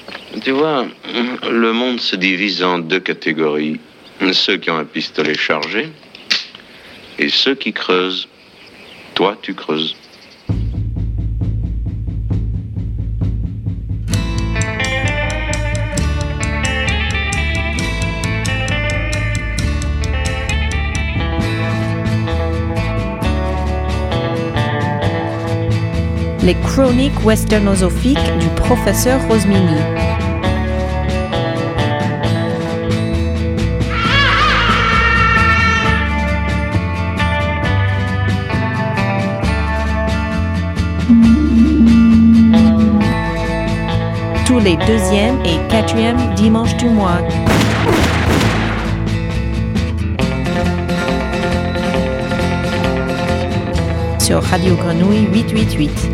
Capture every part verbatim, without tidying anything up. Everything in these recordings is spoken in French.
Tu vois, le monde se divise en deux catégories. Ceux qui ont un pistolet chargé et ceux qui creusent. Toi, tu creuses. Les chroniques westernosophiques du professeur Rosmini. Tous les deuxième et quatrième dimanches du mois. Sur Radio Grenouille huit cent quatre-vingt-huit.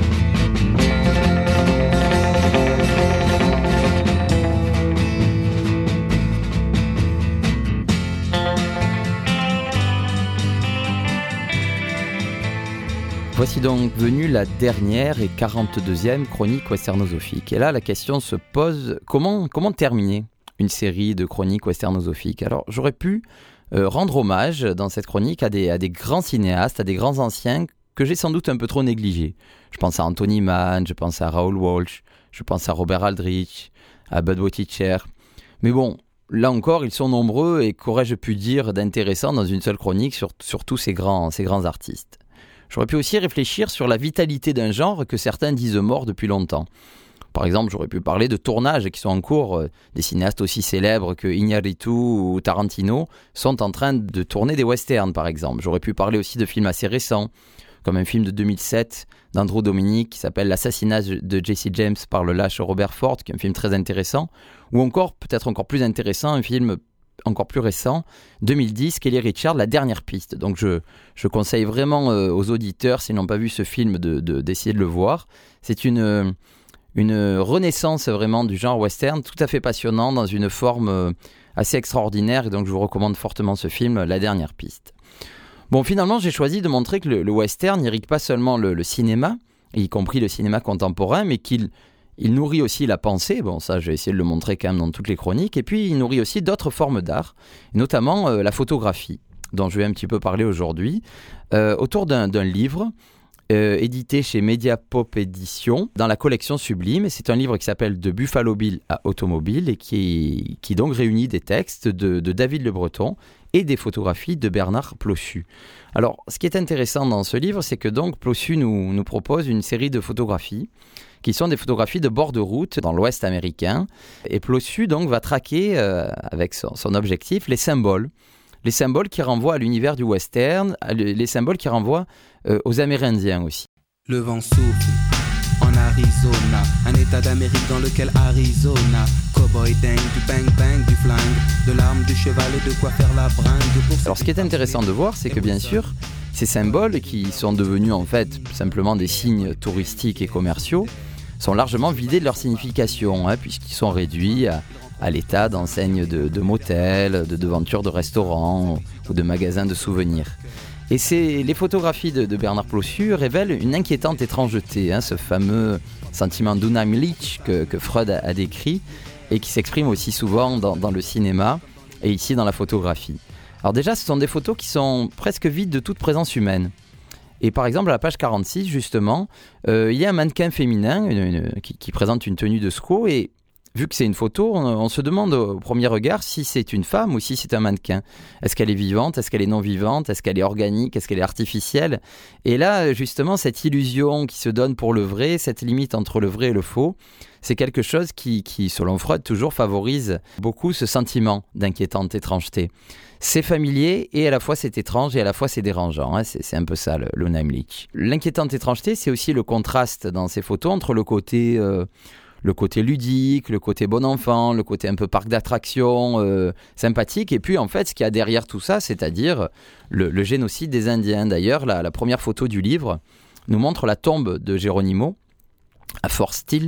Voici donc venue la dernière et quarante-deuxième chronique westernosophique. Et là, la question se pose, comment, comment terminer une série de chroniques westernosophiques ? Alors, j'aurais pu euh, rendre hommage dans cette chronique à des, à des grands cinéastes, à des grands anciens que j'ai sans doute un peu trop négligés. Je pense à Anthony Mann, je pense à Raoul Walsh, je pense à Robert Aldrich, à Bud Buttigieg. Mais bon, là encore, ils sont nombreux et qu'aurais-je pu dire d'intéressant dans une seule chronique sur, sur tous ces grands, ces grands artistes ? J'aurais pu aussi réfléchir sur la vitalité d'un genre que certains disent mort depuis longtemps. Par exemple, j'aurais pu parler de tournages qui sont en cours. Des cinéastes aussi célèbres que Iñárritu ou Tarantino sont en train de tourner des westerns, par exemple. J'aurais pu parler aussi de films assez récents, comme un film de deux mille sept d'Andrew Dominik qui s'appelle L'assassinat de Jesse James par le lâche Robert Ford, qui est un film très intéressant. Ou encore, peut-être encore plus intéressant, un film encore plus récent, deux mille dix, Kelly Richard, La dernière piste. Donc je, je conseille vraiment euh, aux auditeurs, s'ils n'ont pas vu ce film, de, de, d'essayer de le voir. C'est une, une renaissance vraiment du genre western, tout à fait passionnant, dans une forme euh, assez extraordinaire. Et donc je vous recommande fortement ce film, La dernière piste. Bon, finalement, j'ai choisi de montrer que le, le western n'irrigue pas seulement le, le cinéma, y compris le cinéma contemporain, mais qu'il Il nourrit aussi la pensée, bon ça je vais essayer de le montrer quand même dans toutes les chroniques, et puis il nourrit aussi d'autres formes d'art, notamment euh, la photographie, dont je vais un petit peu parler aujourd'hui, euh, autour d'un, d'un livre euh, édité chez Mediapop Édition, dans la collection Sublime, et c'est un livre qui s'appelle De Buffalo Bill à Automobile, et qui, qui donc réunit des textes de, de David Le Breton et des photographies de Bernard Plossu. Alors, ce qui est intéressant dans ce livre, c'est que donc Plossu nous, nous propose une série de photographies qui sont des photographies de bord de route dans l'Ouest américain. Et Plossu donc va traquer, euh, avec son, son objectif, les symboles. Les symboles qui renvoient à l'univers du western, les symboles qui renvoient euh, aux Amérindiens aussi. Le vent souffle en Arizona, un état d'Amérique dans lequel Arizona, cowboy dingue, du bang bang, du flingue, de l'arme, du cheval et de quoi faire la bringue. Pour Alors ce qui est intéressant de voir, c'est que bien sûr, ces symboles qui sont devenus en fait simplement des signes touristiques et commerciaux, sont largement vidés de leur signification, hein, puisqu'ils sont réduits à, à l'état d'enseignes de, de motels, de devantures de restaurants ou de magasins de souvenirs. Et c'est, les photographies de, de Bernard Plossu révèlent une inquiétante étrangeté, hein, ce fameux sentiment d'Unheimlich que, que Freud a, a décrit et qui s'exprime aussi souvent dans, dans le cinéma et ici dans la photographie. Alors déjà, ce sont des photos qui sont presque vides de toute présence humaine. Et par exemple, à la page quarante-six, justement, euh, il y a un mannequin féminin une, une, qui, qui présente une tenue de squaw. Et vu que c'est une photo, on, on se demande au premier regard si c'est une femme ou si c'est un mannequin. Est-ce qu'elle est vivante ? Est-ce qu'elle est non vivante ? Est-ce qu'elle est organique ? Est-ce qu'elle est artificielle ? Et là, justement, cette illusion qui se donne pour le vrai, cette limite entre le vrai et le faux, c'est quelque chose qui, qui, selon Freud, toujours favorise beaucoup ce sentiment d'inquiétante étrangeté. C'est familier et à la fois c'est étrange et à la fois c'est dérangeant. Hein. C'est, c'est un peu ça le, le Unheimlich. L'inquiétante étrangeté, c'est aussi le contraste dans ces photos entre le côté, euh, le côté ludique, le côté bon enfant, le côté un peu parc d'attractions, euh, sympathique. Et puis en fait, ce qu'il y a derrière tout ça, c'est-à-dire le, le génocide des Indiens. D'ailleurs, la, la première photo du livre nous montre la tombe de Geronimo à Fort Steele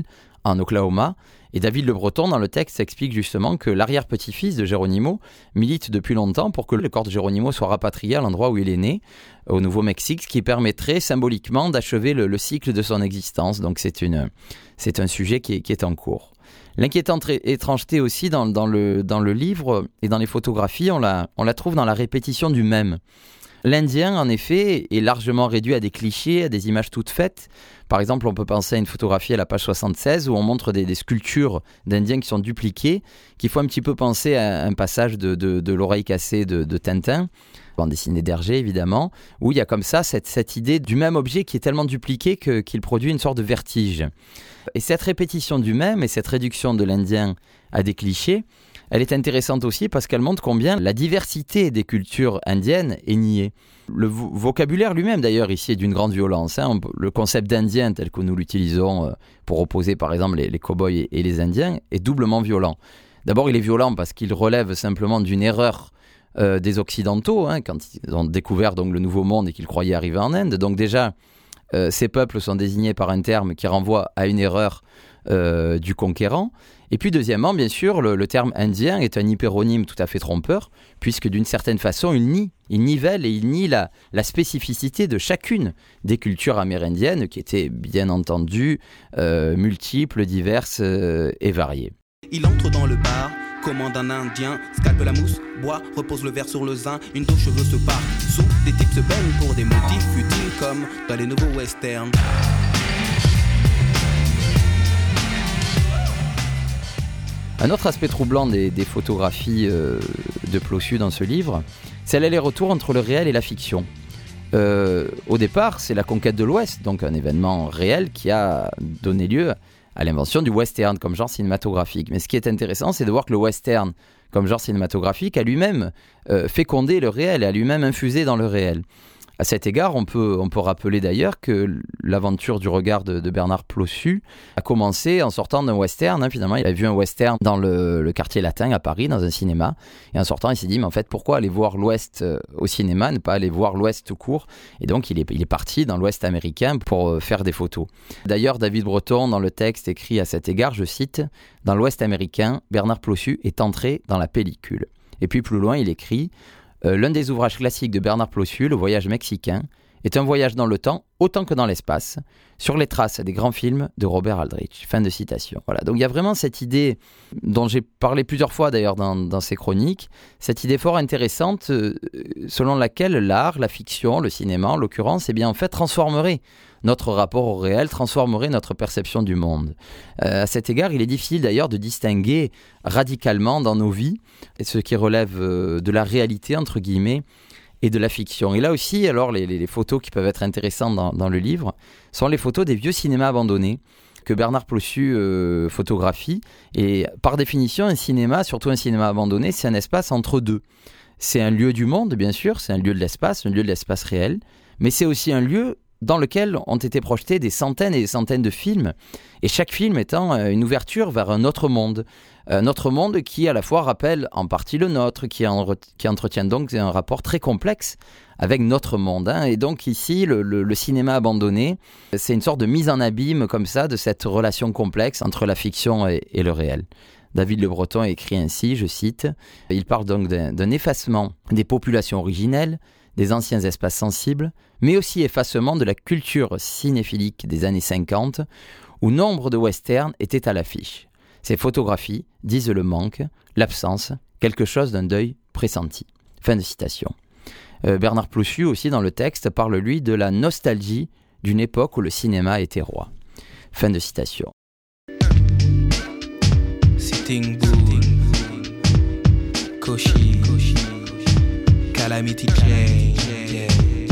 en Oklahoma. Et David Le Breton, dans le texte, explique justement que l'arrière-petit-fils de Geronimo milite depuis longtemps pour que le corps de Geronimo soit rapatrié à l'endroit où il est né, au Nouveau-Mexique, ce qui permettrait symboliquement d'achever le, le cycle de son existence. Donc c'est, une, c'est un sujet qui est, qui est en cours. L'inquiétante étrangeté aussi dans, dans, le, dans le livre et dans les photographies, on la, on la trouve dans la répétition du même. L'Indien, en effet, est largement réduit à des clichés, à des images toutes faites. Par exemple, on peut penser à une photographie à la page soixante-seize où on montre des, des sculptures d'Indiens qui sont dupliquées, qui font un petit peu penser à un passage de, de, de l'oreille cassée de, de Tintin, bande dessinée d'Hergé évidemment, où il y a comme ça cette, cette idée du même objet qui est tellement dupliqué que, qu'il produit une sorte de vertige. Et cette répétition du même et cette réduction de l'Indien à des clichés, elle est intéressante aussi parce qu'elle montre combien la diversité des cultures indiennes est niée. Le vo- vocabulaire lui-même, d'ailleurs, ici, est d'une grande violence. Hein. Le concept d'Indien, tel que nous l'utilisons pour opposer, par exemple, les, les cow-boys et, et les Indiens, est doublement violent. D'abord, il est violent parce qu'il relève simplement d'une erreur euh, des Occidentaux, hein, quand ils ont découvert donc, le Nouveau Monde et qu'ils croyaient arriver en Inde. Donc déjà, euh, ces peuples sont désignés par un terme qui renvoie à une erreur euh, du conquérant. Et puis deuxièmement, bien sûr, le, le terme indien est un hyperonyme tout à fait trompeur, puisque d'une certaine façon, il nie, il nivelle et il nie la, la spécificité de chacune des cultures amérindiennes, qui étaient bien entendu euh, multiples, diverses euh, et variées. Il entre dans le bar, commande un indien, scalpe la mousse, boit, repose le verre sur le zin, une dos cheveux se part, sous, des types se baignent pour des motifs futiles comme dans les nouveaux westerns. Un autre aspect troublant des, des photographies euh, de Plossu dans ce livre, c'est l'aller-retour entre le réel et la fiction. Euh, au départ, c'est la conquête de l'Ouest, donc un événement réel qui a donné lieu à l'invention du western comme genre cinématographique. Mais ce qui est intéressant, c'est de voir que le western comme genre cinématographique a lui-même euh, fécondé le réel et a lui-même infusé dans le réel. À cet égard, on peut, on peut rappeler d'ailleurs que l'aventure du regard de, de Bernard Plossu a commencé en sortant d'un western. Hein, finalement, il a vu un western dans le, le quartier latin à Paris, dans un cinéma. Et en sortant, il s'est dit, mais en fait, pourquoi aller voir l'Ouest euh, au cinéma, ne pas aller voir l'Ouest tout court ? Et donc, il est, il est parti dans l'Ouest américain pour euh, faire des photos. D'ailleurs, David Breton, dans le texte, écrit à cet égard, je cite, « Dans l'Ouest américain, Bernard Plossu est entré dans la pellicule. » Et puis plus loin, il écrit Euh, l'un des ouvrages classiques de Bernard Plossu, Le voyage mexicain, est un voyage dans le temps autant que dans l'espace, sur les traces des grands films de Robert Aldrich. Fin de citation. Voilà. Donc il y a vraiment cette idée, dont j'ai parlé plusieurs fois d'ailleurs dans, dans ces chroniques, cette idée fort intéressante euh, selon laquelle l'art, la fiction, le cinéma en l'occurrence, eh bien, en fait transformerait notre rapport au réel, transformerait notre perception du monde. Euh, à cet égard, il est difficile d'ailleurs de distinguer radicalement dans nos vies ce qui relève euh, de la réalité, entre guillemets, et de la fiction. Et là aussi, alors, les, les, les photos qui peuvent être intéressantes dans, dans le livre sont les photos des vieux cinémas abandonnés que Bernard Plossu euh, photographie. Et par définition, un cinéma, surtout un cinéma abandonné, c'est un espace entre deux. C'est un lieu du monde, bien sûr, c'est un lieu de l'espace, un lieu de l'espace réel, mais c'est aussi un lieu dans lequel ont été projetés des centaines et des centaines de films, et chaque film étant une ouverture vers un autre monde. Un autre monde qui à la fois rappelle en partie le nôtre, qui, en, qui entretient donc un rapport très complexe avec notre monde. Hein. Et donc ici, le, le, le cinéma abandonné, c'est une sorte de mise en abîme comme ça de cette relation complexe entre la fiction et, et le réel. David Le Breton écrit ainsi, je cite, « Il parle donc d'un, d'un effacement des populations originelles, des anciens espaces sensibles, mais aussi effacement de la culture cinéphilique des années cinquante, où nombre de westerns étaient à l'affiche. Ces photographies disent le manque, l'absence, quelque chose d'un deuil pressenti. » Fin de citation. Euh, Bernard Plossu aussi dans le texte parle lui de la nostalgie d'une époque où le cinéma était roi. Fin de citation. Sitting Bull, Koshi, Calamity Jane,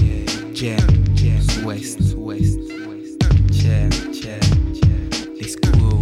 Jam, West, West, Jam, Jam, les Squirrels,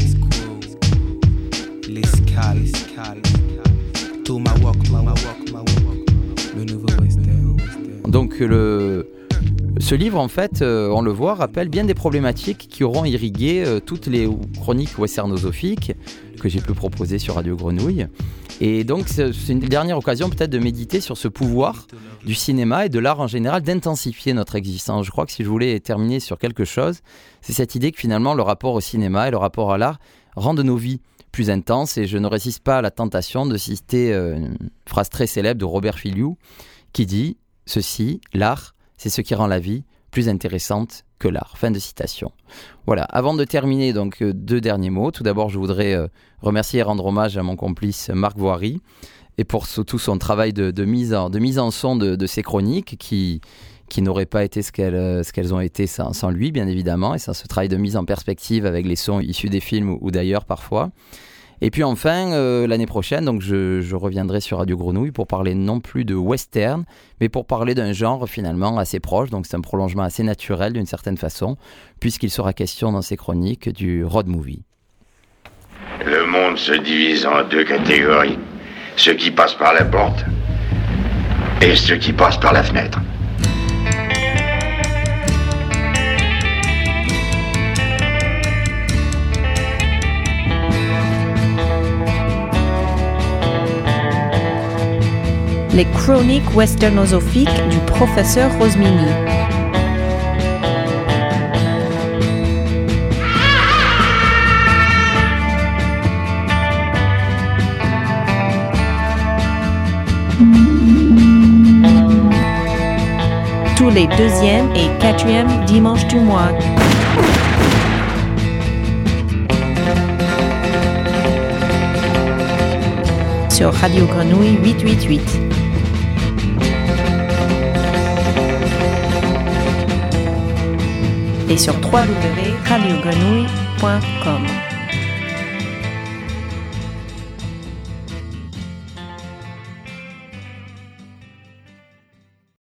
les Scal, Tomahawk, le nouveau western. Donc le... ce livre, en fait, euh, on le voit, rappelle bien des problématiques qui auront irrigué euh, toutes les chroniques westernosophiques que j'ai pu proposer sur Radio Grenouille. Et donc, c'est, c'est une dernière occasion peut-être de méditer sur ce pouvoir du cinéma et de l'art en général d'intensifier notre existence. Je crois que si je voulais terminer sur quelque chose, c'est cette idée que finalement, le rapport au cinéma et le rapport à l'art rendent nos vies plus intenses. Et je ne résiste pas à la tentation de citer euh, une phrase très célèbre de Robert Filiou qui dit « Ceci, l'art, c'est ce qui rend la vie plus intéressante que l'art ». Fin de citation. Voilà, avant de terminer, donc euh, deux derniers mots. Tout d'abord, je voudrais euh, remercier et rendre hommage à mon complice Marc Voiry et pour tout son travail de, de, mise, en, de mise en son de, de ces chroniques qui... qui n'auraient pas été ce qu'elles, ce qu'elles ont été sans, sans lui, bien évidemment, et sans ce travail de mise en perspective avec les sons issus des films ou, ou d'ailleurs parfois. Et puis enfin, euh, l'année prochaine, donc je, je reviendrai sur Radio Grenouille pour parler non plus de western, mais pour parler d'un genre finalement assez proche, donc c'est un prolongement assez naturel d'une certaine façon, puisqu'il sera question dans ces chroniques du road movie. Le monde se divise en deux catégories, ceux qui passent par la porte et ceux qui passent par la fenêtre. Les chroniques westernozophiques du professeur Rosmini. Tous les deuxième et quatrième dimanches du mois. Sur Radio Grenouille huit cent quatre-vingt-huit. Et sur w w w point radio grenouille point com.